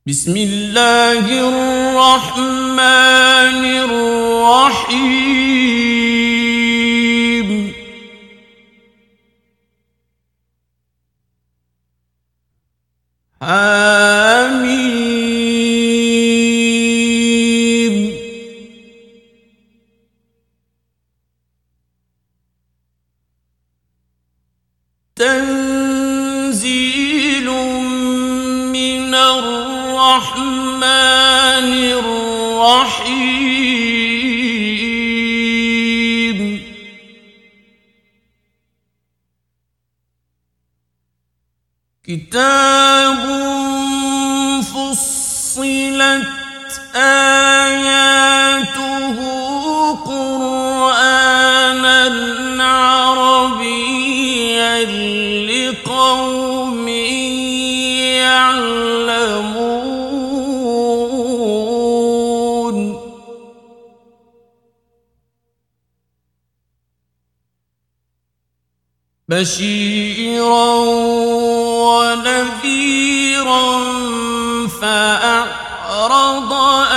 بسم الله الرحمن الرحيم حميم تنزيل من الرحمن الرحيم كتاب فصلت آياته قرآنا عربيا لقوم يعلمون بشيرا ونذيرا فأعرض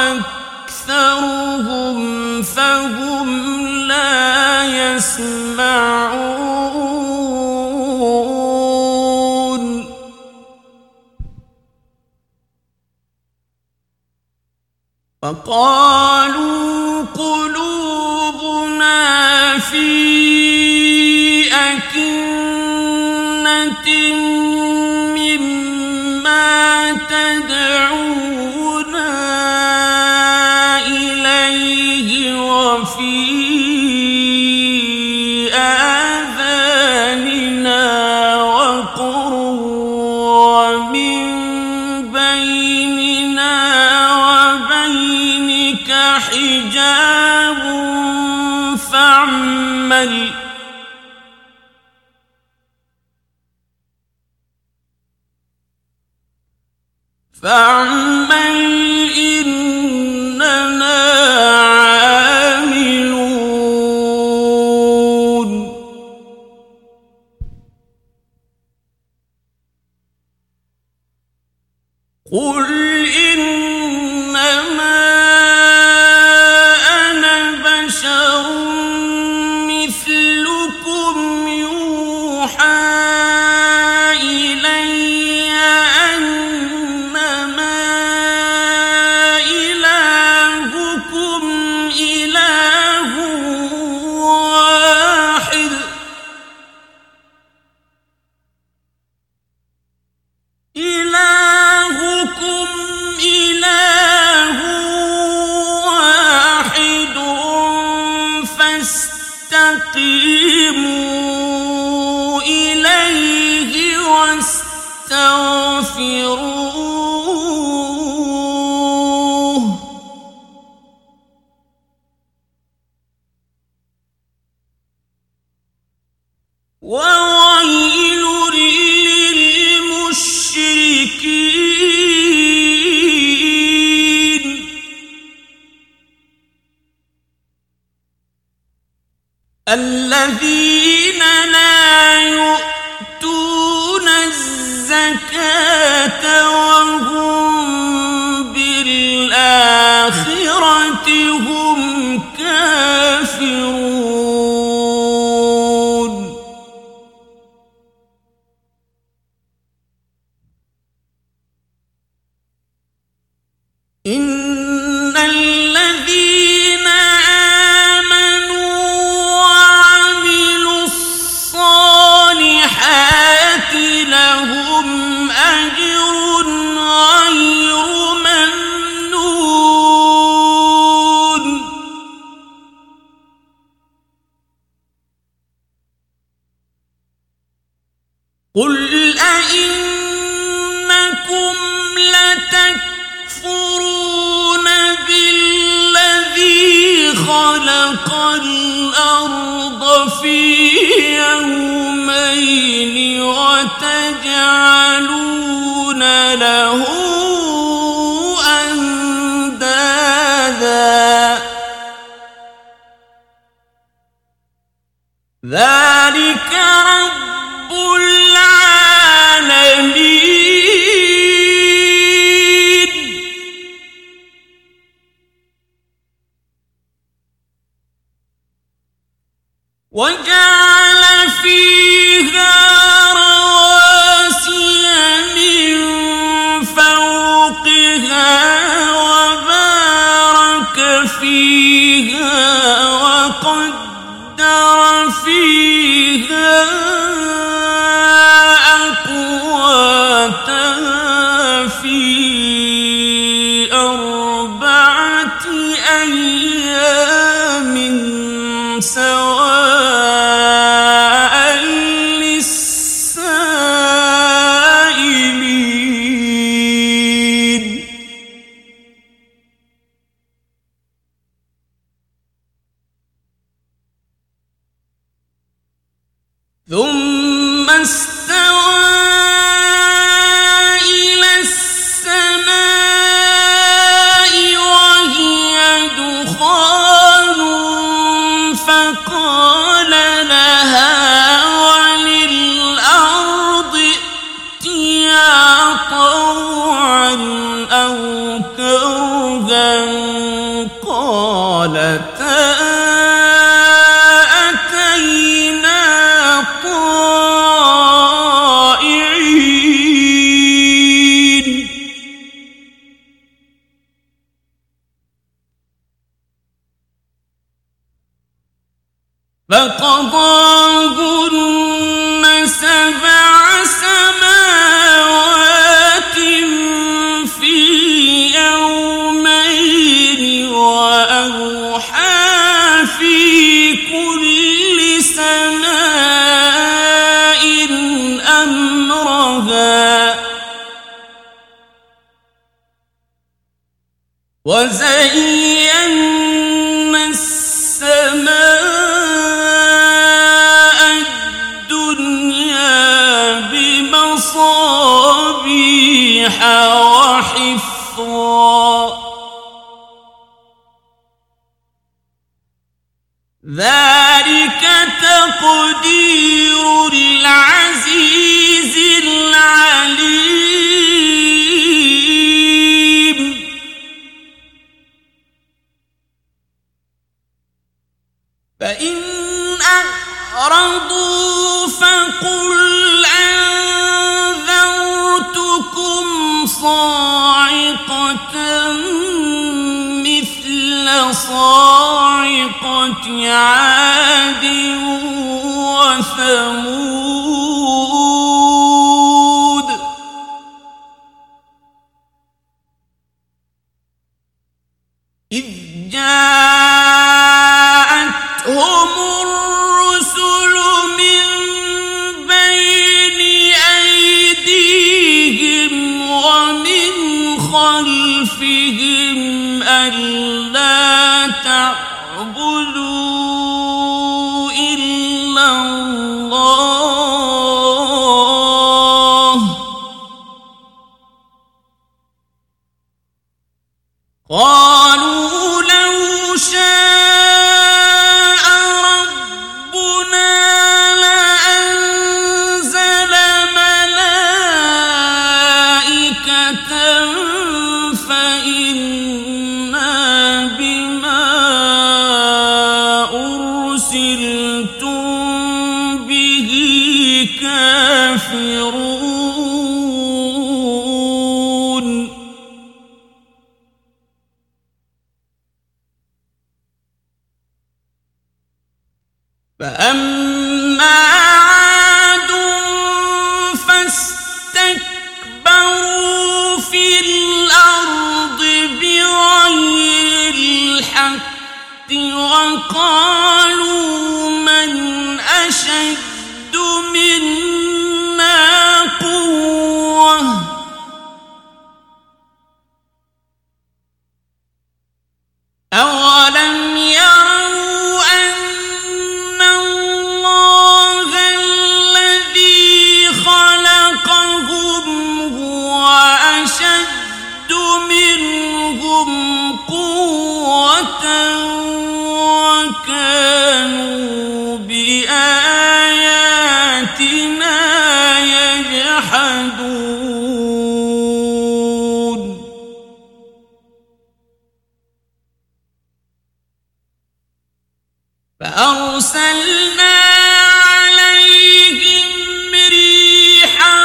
أكثرهم فهم لا يسمعون فقالوا قلوبنا في أكنة مما تدعونا إليه وفي آذاننا وقر ومن بيننا وبينك حجاب فاعمل إننا عاملون قل إنما أنا بشر مثلكم يوحى إلي أنما إلهكم إله واحد فاستقيموا إليه واستغفروه وويل للمشركين الذين لا يؤتون الزكاة وهم بالآخرة هم كافرون إن الذين لهم أجر غير ممنون قل أئنكم لتكفرون بالذي خلق الأرض في يومين وتجعلون له أندادا ذلك رب العالمين أربعة أيام سواء للسائلين ثم استوى إلى السماء وهي دخان فقال لها وللأرض ائتيا طوعا أو كرها قالتا أتينا طائعين فقضاهن سبع سماوات في يومين وأوحى في كل سماء أمرها وزينا السماء الدنيا بمصابيح وحفظا ذلك تقدير العزيز العليم فإن أعرضوا فقل أنذرتكم صاعقة مثل صاعقة عاد وثمود إذ جاءتهم الرسل من بين أيديهم ومن خلفهم ألا تعبدوا إلا الله قالوا لو شاء ربنا لأنزل ملائكة فإنا بما أرسلتم به كافرون فأما عاد فاستكبروا في الأرض بغير الحق وقالوا من أشد منا قوة أولم يروا أن الله الذي خلقهم هو أشد منهم قوة وكانوا بآياتنا يجحدون فأرسلنا عليهم ريحا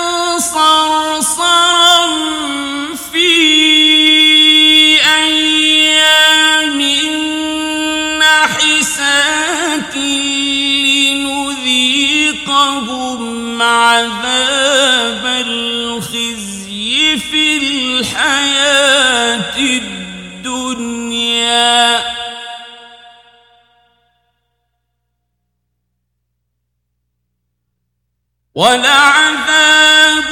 صرصرا في أيام نحسات لنذيقهم عذاب الخزي في الحياة الدنيا ولعذاب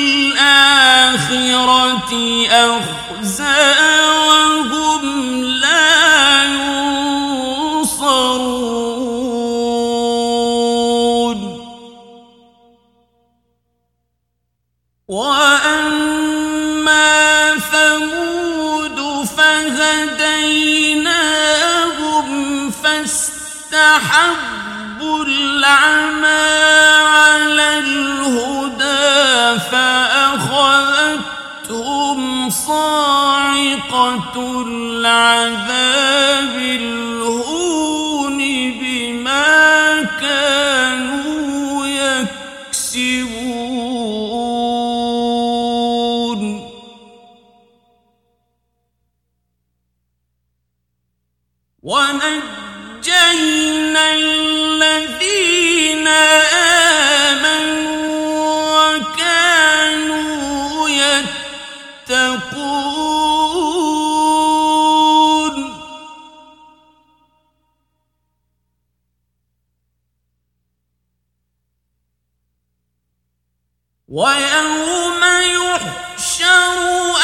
الآخرة أخزى وهم لا ينصرون وأما ثمود فهديناهم فاستحبوا العمى على الهدى فأخذتهم صاعقة العذاب الهون بما كانوا يكسبون ونجينا الذين آمنوا وكانوا يتقون ويوم يحشر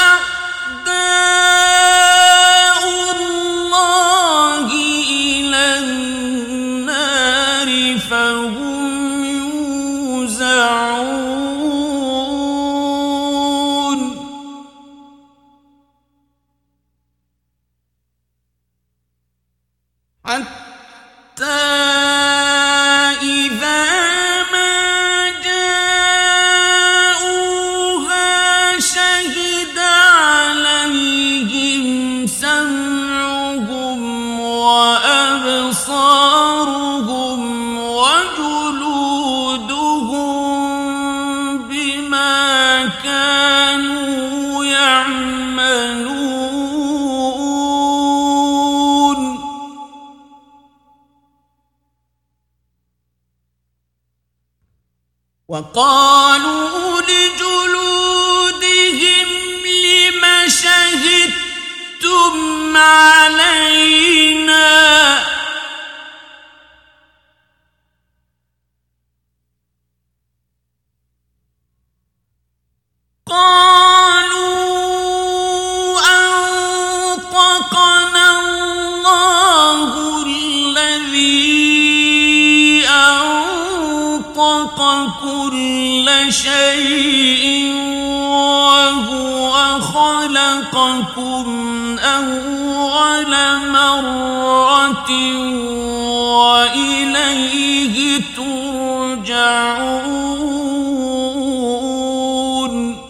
أعداء الله إلى النار فهم يوزعون حتى إذا ما جاءوها شهد عليهم سمعهم وأبصارهم وجلودهم بما كانوا يعملون وقالوا لجلودهم لم شهدتم علينا قالوا أنطقنا الله الذي أنطق كل شيء وهو خلقكم أول مرة وإليه ترجعون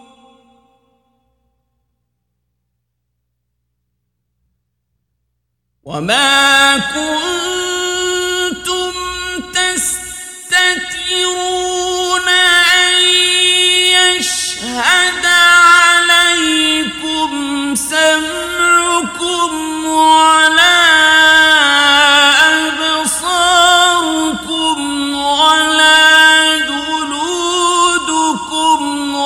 وما كنتم تستترون أن يشهد عليكم سمعكم ولا أبصاركم ولا جلودكم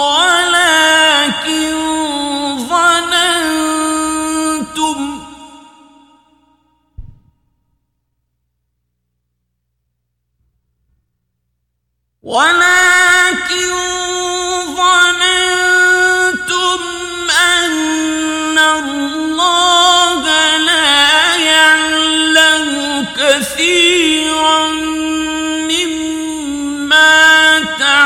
ولكن ظننتم أن الله لا يعلم كثيرا مما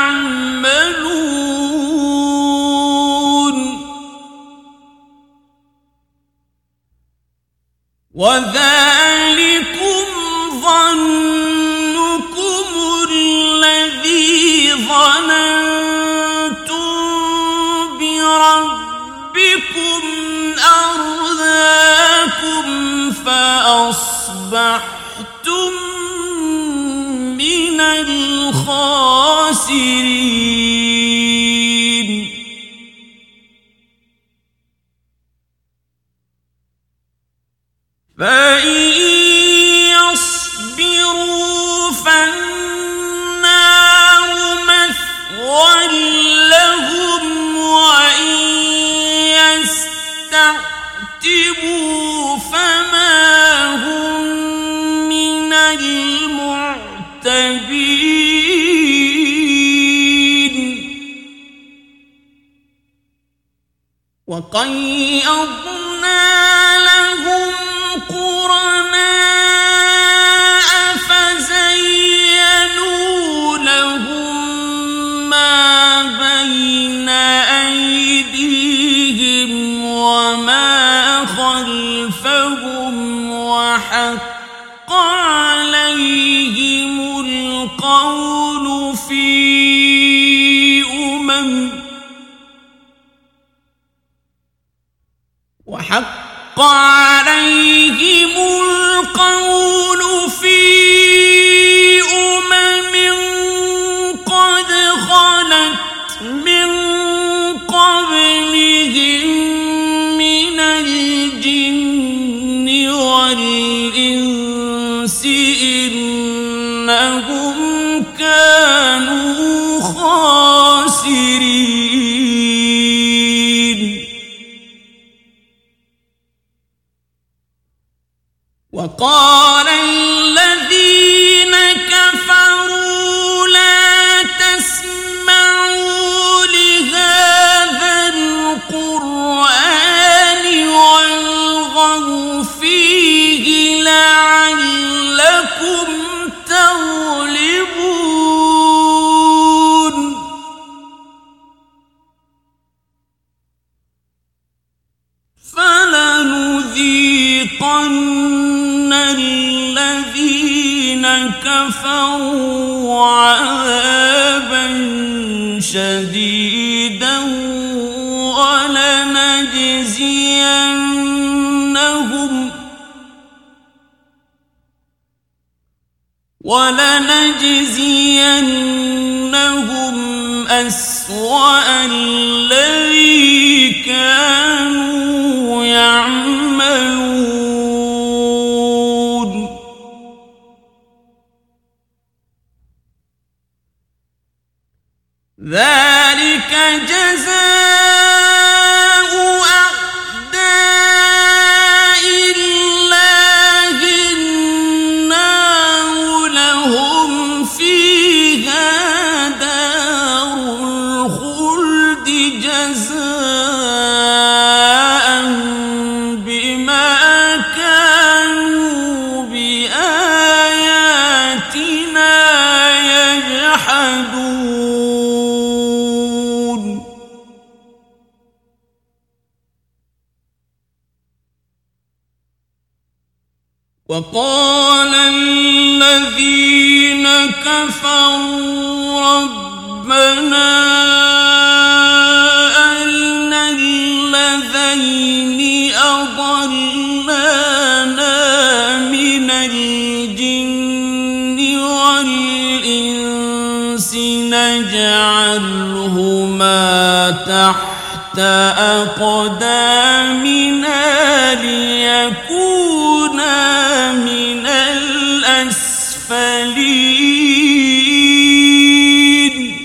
تعملون وذلكم ظنكم الذي ظننتم بربكم أرداكم فأصبحتم من الخاسرين فإن يصبروا فالنار مثوى لهم وإن وقيضنا لهم قرناء فزينوا لهم ما بين أيديهم وما خلفهم وحق عليهم القول في قد خلت من قبلهم من الجن والإنس إنهم كانوا خاسرين وقال الذين كفروا لا تسمعوا لهذا القرآن والغوا فيه لعلكم تغلبون فلنذيقن الذين كفروا عذابا شديدا ولنجزينهم أسوأ الذي كانوا يعملون ذلك جزاء أعداء الله النار لهم فيها دار الخلد جزاء بما كانوا بآياتنا يجحدون وقال الذين كفروا ربنا أرنا الذين أضلانا من الجن والإنس نجعلهما تحت أقدامنا ليكونا من الأسفلين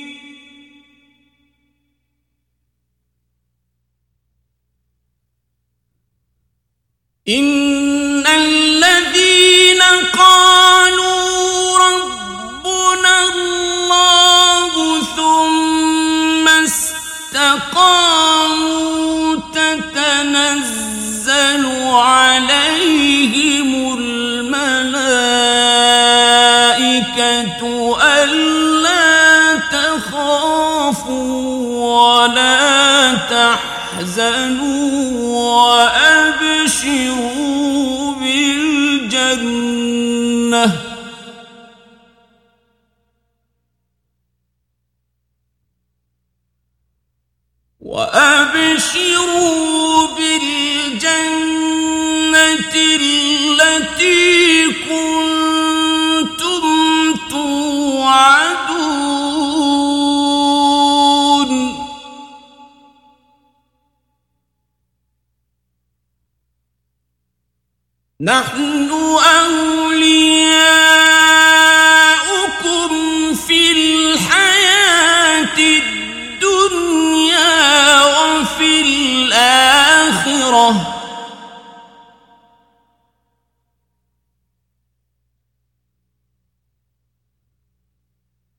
إن الذين قالوا ربنا الله ثم استقاموا تتنزل عليهم الملائكة ألا تخافوا ولا تحزنوا وأبشروا بالجنة التي كنتم توعدون نحن أولياؤكم في الحياة الدنيا وفي الآخرة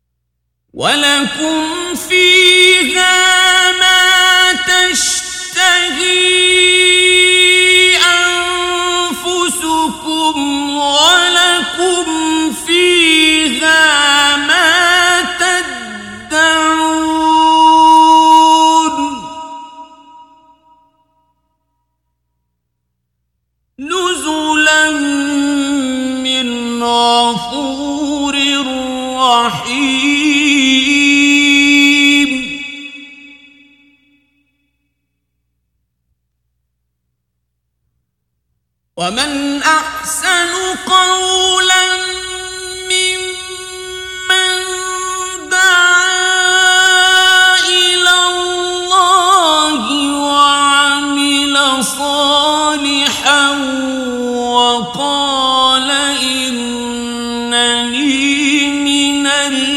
ولكم فيها ما تشتهي تشتهي أنفسكم ولكم فيها ما تدعون نزلا من غفور رحيم ومن أحسن قولا ممن دعا إلى الله وعمل صالحا وقال إنني من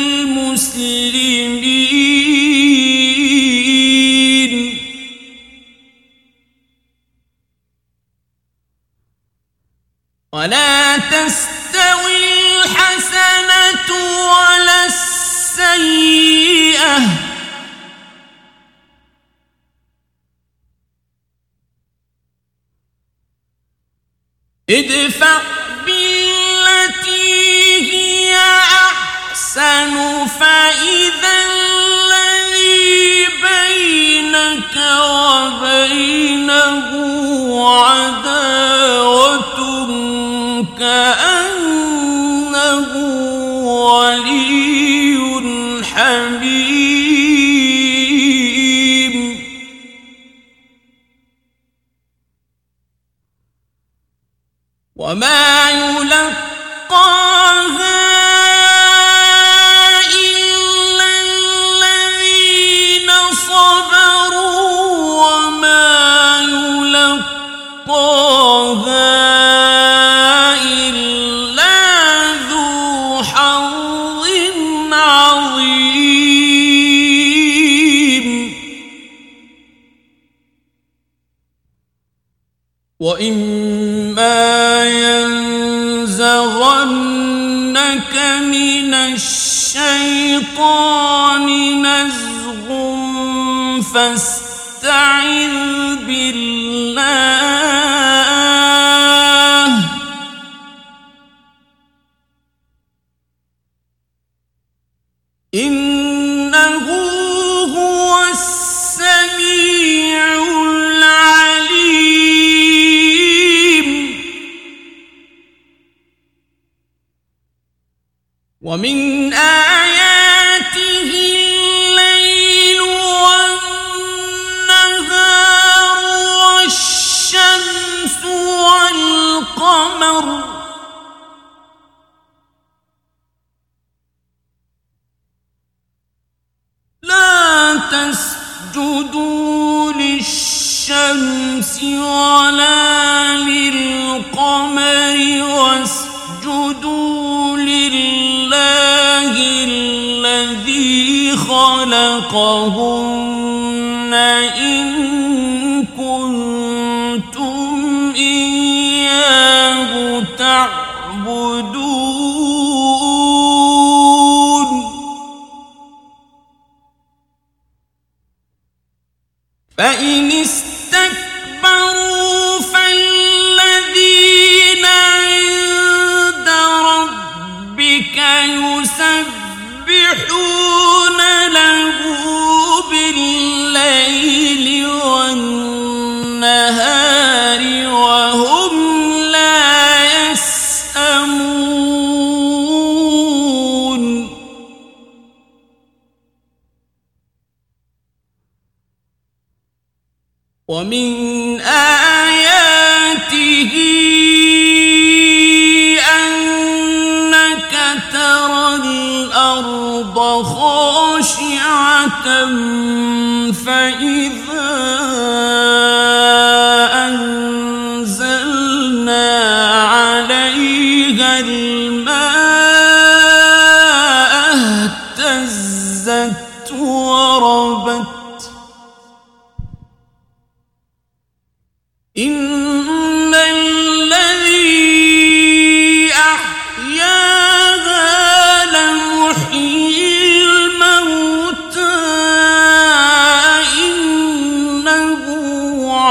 المسلمين ولا تستوي الحسنة ولا السيئة ادفع بالتي هي أحسن فإذا الذي بينك وبينه عداوة كأنه ولي حميم وما يلقاها إلا الذين صبروا وما يلقاها إلا ذو حظ عظيم وإما ينزغنك من الشيطان نزغ فاستعذ بالله إنه هو السميع العليم ومن آياته الليل والنهار والشمس والقمر لا تسجدوا للشمس ولا للقمر واسجدوا لله الذي خلقهن إن كنتم إياه تعبدون فإن استكبروا فالذين عند ربك يسبحون له بالليل والنهار وهم لا يسأمون ومن آياته أنك ترى الأرض خاشعة فإذا أنزلنا عليها الماء اهتزت وربت إن الذي أحياها لمحيي الموتى إنه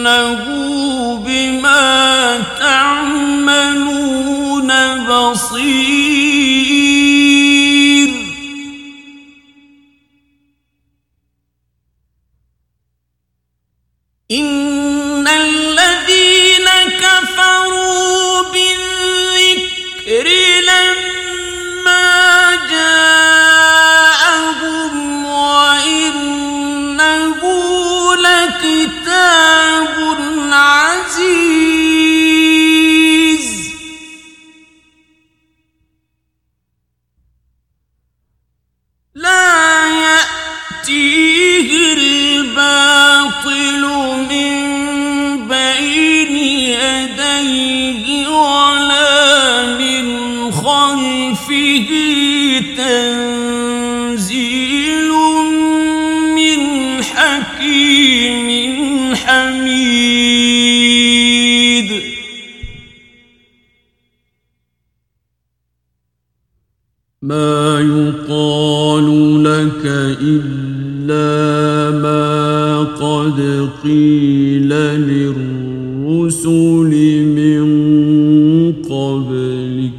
إنه بما تعملون بصير إن الذين كفروا بالذكر لما جاءهم وإنه لكتاب عزيز لا يأتيه الباطل من بين يديه ولا من خلفه تنزيل من حكيم حميد ما يقال لك إلا ما قد قيل للرسل من قبلك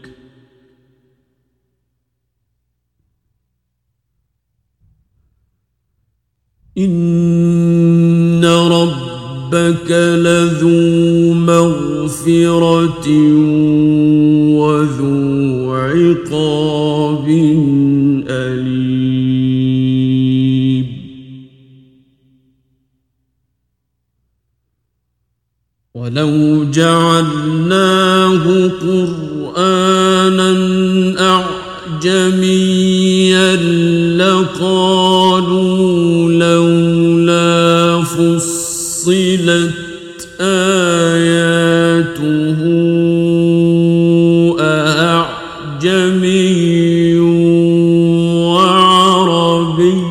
إن ربك لذو مغفرة وذو عقاب أليم ولو جعلناه قرآنا أعجميا لقالوا لولا فصلت آياته أعجمي وعربي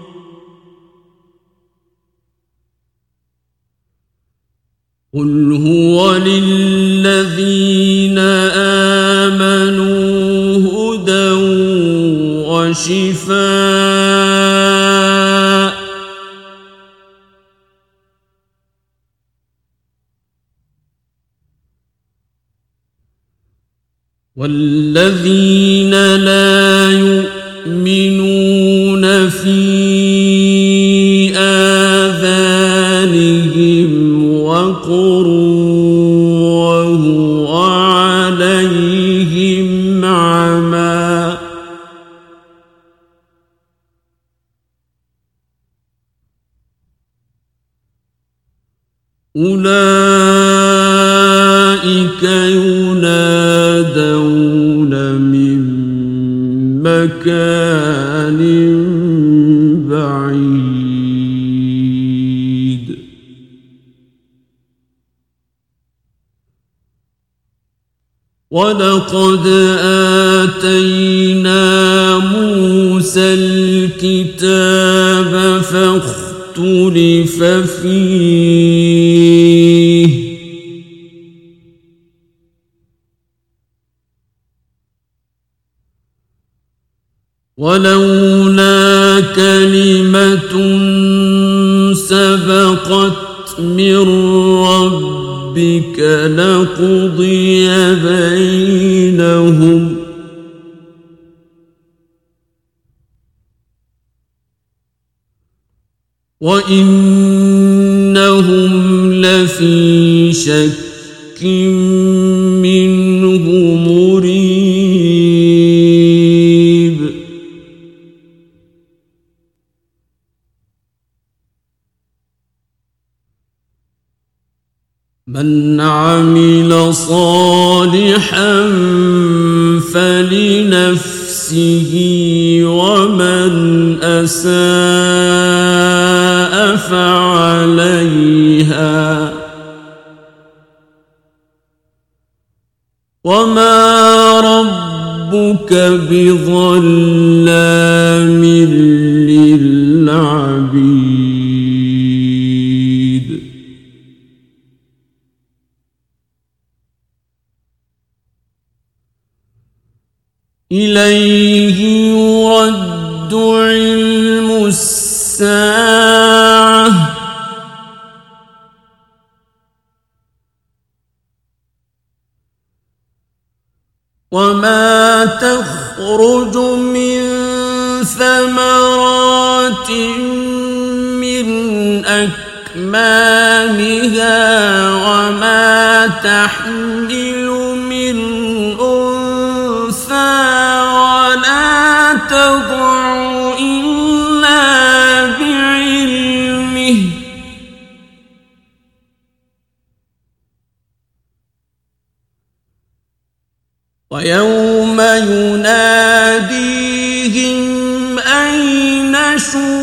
قل هو للذين آمنوا هدى وشفاء والذين لا يؤمنون في آذانهم وقر وهو عليهم عمى أولئك ينادون من مكان بعيد ولقد آتينا موسى الكتاب فاختلف فيه ولولا كلمة سبقت من ربك لقضي بينهم وإنهم لفي شك منه مريب من عمل صالحا فلنفسه ومن أساء فعليها وما ربك بظلام للعبيد إليه يرد علم الساعة وما تخرج من ثمرات من أكمامها وما تحمل من أنثى ولا تضع إلا بعلمه ويوم يناديهم أين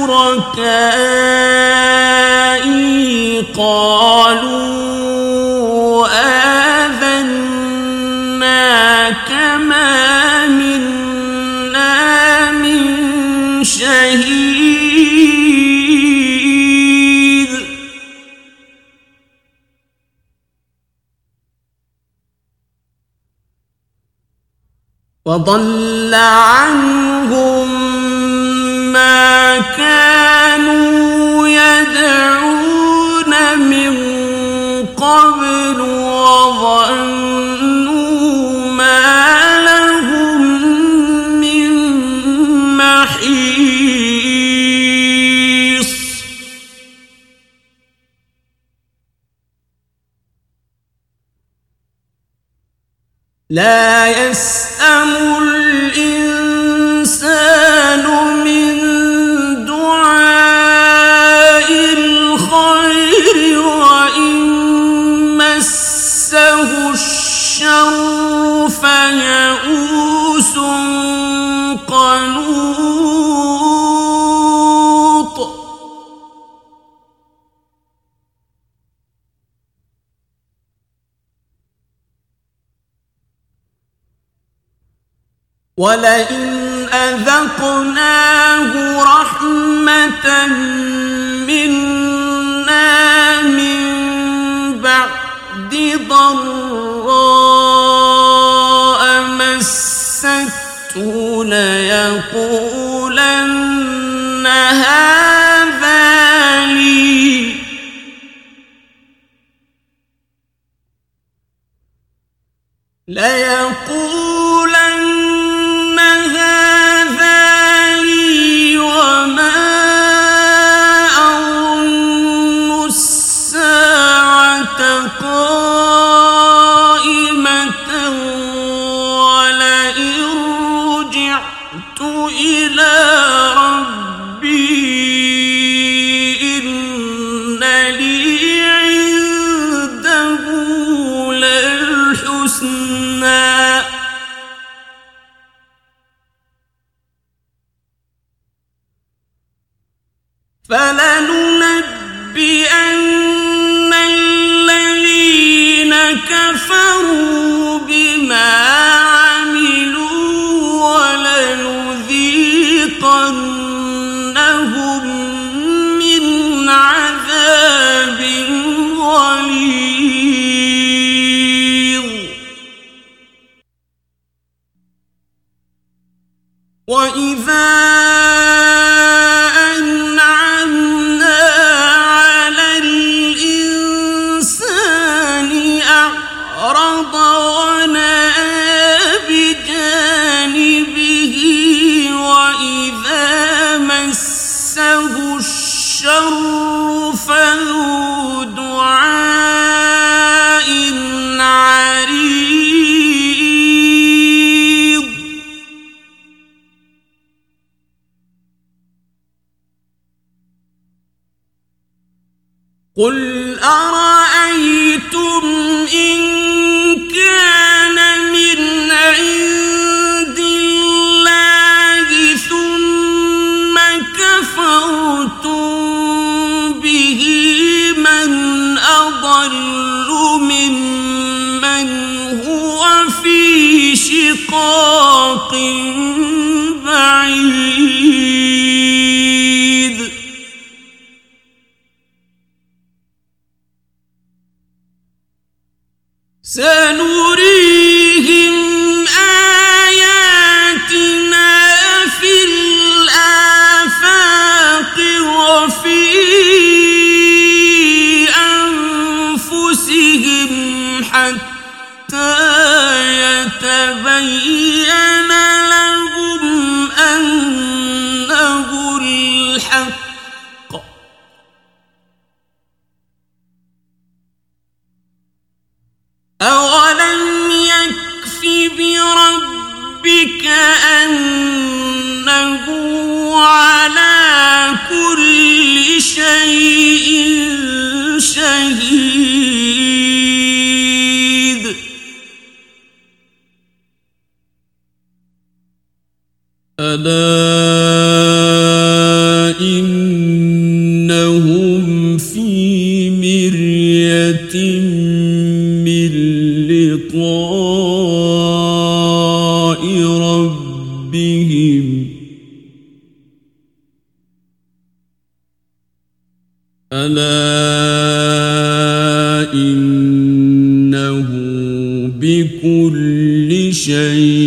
شركائي قالوا آذناك ما منا من شهيد وضل عنهم ما كانوا يدعون من قبل وظنوا ما لهم من محيص لا يسأم الإنسان من دعاء الخير وإن مسه الشر فيئوس قنوط ولئن أذقناه رحمة منا من بعد ضراء مسته ليقولن هذا لي وما أظن الساعة قائمة ولئن رجعت إلى ربي إن لي عنده للحسنى فلننبئن الذين كفروا بما عملوا ولنذيقنهم من عذاب غليظ وإذا الشر فذو دعاء عريض قل أرأيتم إن كان من عند الله ثم كفرتم به من أضل ممن هو في شقاق بعيد سنريهم آياتنا في الآفاق وفي أنفسهم حتى يتبين في مرية من لقاء ربهم ألا إنه بكل شيء